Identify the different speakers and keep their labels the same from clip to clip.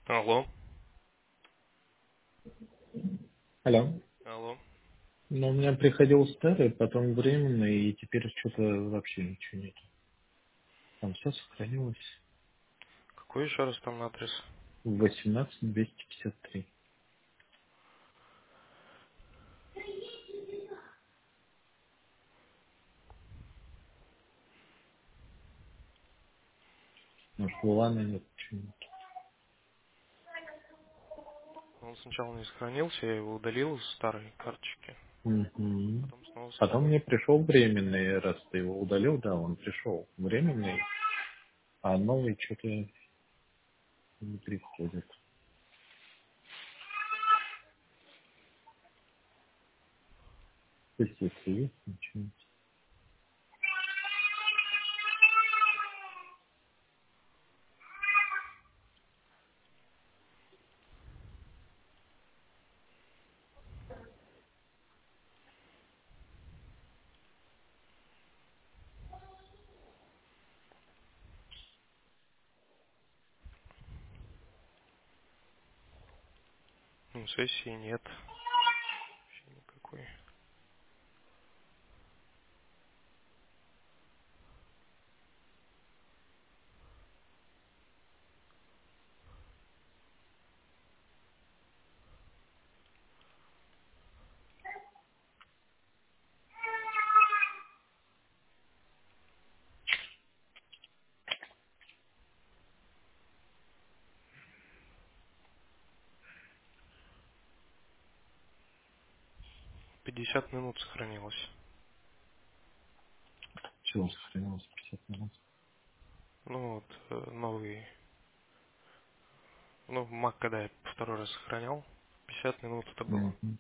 Speaker 1: Алло,
Speaker 2: Алло.
Speaker 1: алло.
Speaker 2: Ну, у меня приходил старый, потом временный, и теперь что-то вообще ничего нет. Там все сохранилось.
Speaker 1: Какой еще раз там адрес?
Speaker 2: 18253. Может, Луана нет, почему нет.
Speaker 1: Он сначала не сохранился, я его удалил из старой карточки,
Speaker 2: Мгм.
Speaker 1: потом снова
Speaker 2: Потом
Speaker 1: сохранил.
Speaker 2: мне пришел временный, раз ты его удалил, да, он пришел временный, а новый что-то не приходит. То есть, если есть, ничего нет.
Speaker 1: Ну, сессии нет, вообще никакой. Пятьдесят минут сохранилось.
Speaker 2: Чего сохранилось 50 минут?
Speaker 1: Ну вот, новый, ну, Mac, когда я второй раз сохранял, 50 минут это было.
Speaker 2: Мгм.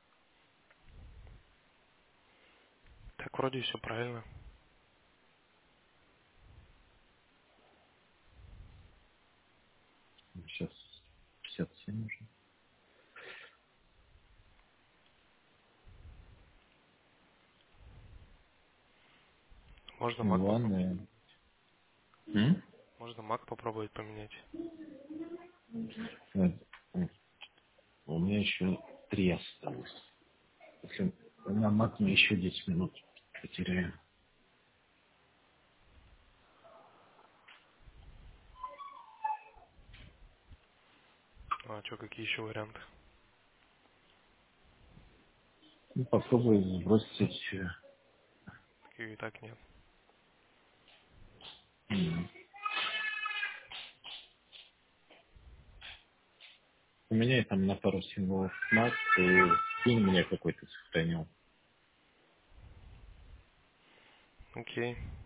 Speaker 1: Так вроде все правильно.
Speaker 2: Сейчас 57 уже.
Speaker 1: Можно
Speaker 2: Ну,
Speaker 1: Mac попробовать.
Speaker 2: ладно. М?
Speaker 1: Можно Mac попробовать поменять.
Speaker 2: Э, У меня еще 3 осталось. Если на Mac мы еще 10 минут потеряем.
Speaker 1: А что, какие еще варианты?
Speaker 2: Ну, попробую сбросить.
Speaker 1: Такие и так нет.
Speaker 2: Поменяй там на пару символов Mac и скинь мне какой-то сохранил.
Speaker 1: Окей.